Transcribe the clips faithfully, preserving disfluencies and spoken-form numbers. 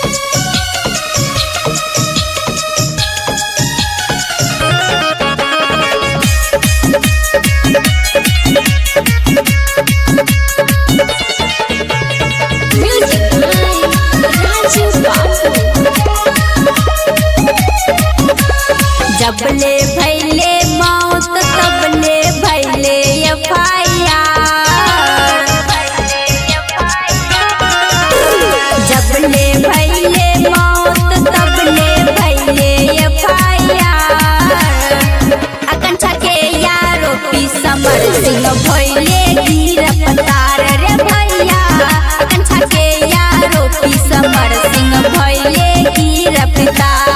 जबले भैले मौत तबले भैले एफ आई आर। जबले भैले मौत तबले भैले एफ आई आर। आकांक्षा के यारो पी समर सिंह भैले गिरफ्तार रे भैया। आकांक्षा के यारो पी समर सिंह भैले गिरफ्तार।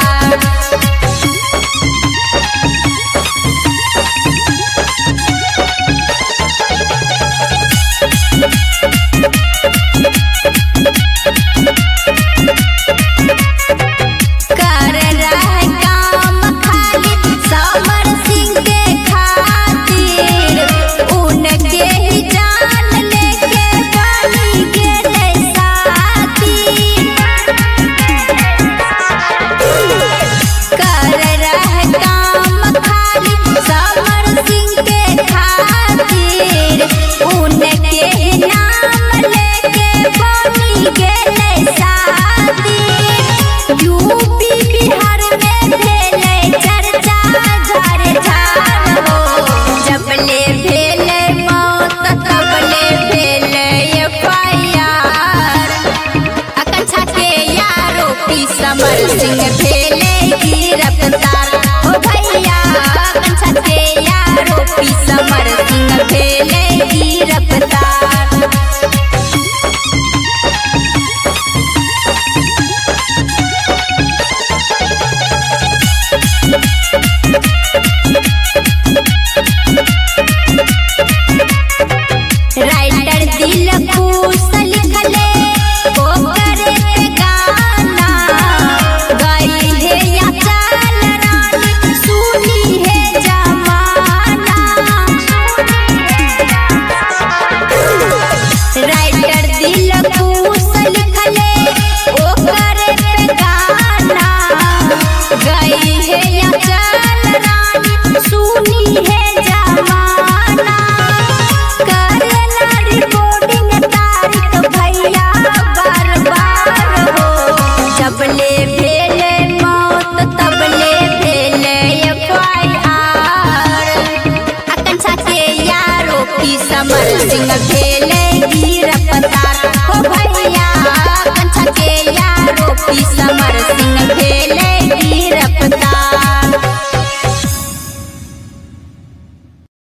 समर सिंह